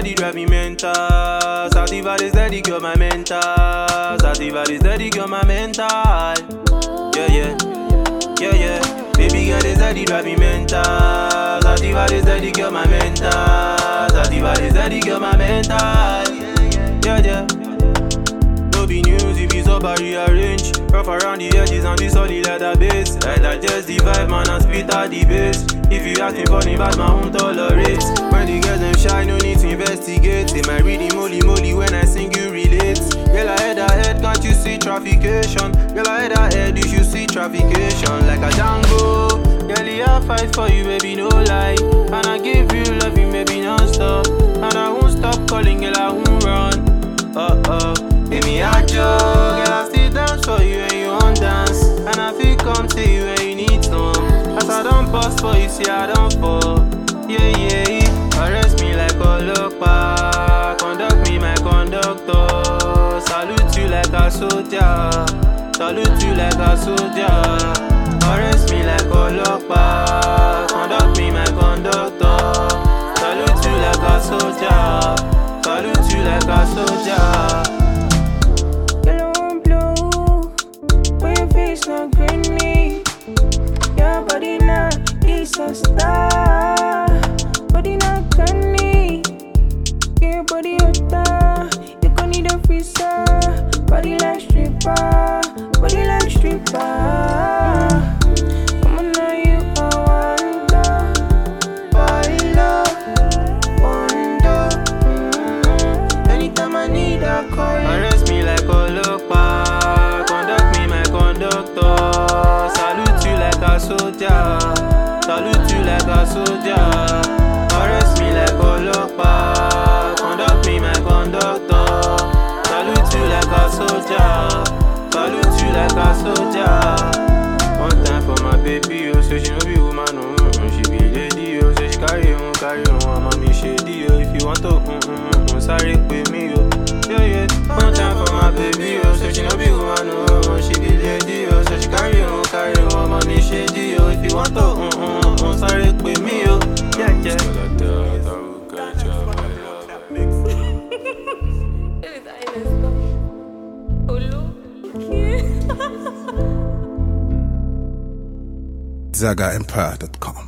steady drive me mental. Sativa is steady cure my mental. Sativa is steady cure my mental. Yeah, yeah, yeah, yeah. Baby girl is steady drive me mental. Sativa is steady cure my mental. Sativa is steady cure my mental. Yeah, yeah. No be news if it's over rearrange. Rough around the edges and be solid like a base. I digest the vibe, man, and spit out the bass. If you acting funny, bad man won't tolerate. When the girls them shy, no need to investigate. They might read the molly when I sing, you relate. Girl, ahead, can't you see traffication? Girl, ahead, you should see traffication. Like a Django. Girl, I'll fight for you, baby, no lie. And I give you loving, baby, non-stop. And I won't stop calling, girl, I won't run. Give me a joke, girl, I still dance for you when you want dance. And I feel come to you when you need some. As I don't bust for you, see I don't fall. Yeah, yeah, arrest me like a lopa. Conduct me my conductor. Salute you like a soldier. Salute you like a soldier. Arrest me like a lopa. Conduct me my conductor. Salute you like a soldier. Salute you like a soldier. Not granny, your body not is a star. Body not canny, your body hotter. You gon' need a freezer. Body like stripper, body like stripper. I'ma know you a wonder, baila, wonder. Anytime I need a call, arrest me like a lopa. Salute you like a soldier. Salute you like a soldier. Arrest me like a lopa. Conduct me my conductor. Salute you like a soldier. Salute you like a soldier. One time for my baby, oh, so she no be woman, oh, she be lady, oh, so she carry on, mommy shady, oh, if you want to, sorry with me, oh, yeah, yeah. One time for my baby, oh, so she no be woman, oh, she be lady, oh, so she carry on, mommy shady, oh, if you want to, sorry with me, oh, yeah, yeah. ZagaEmpire.com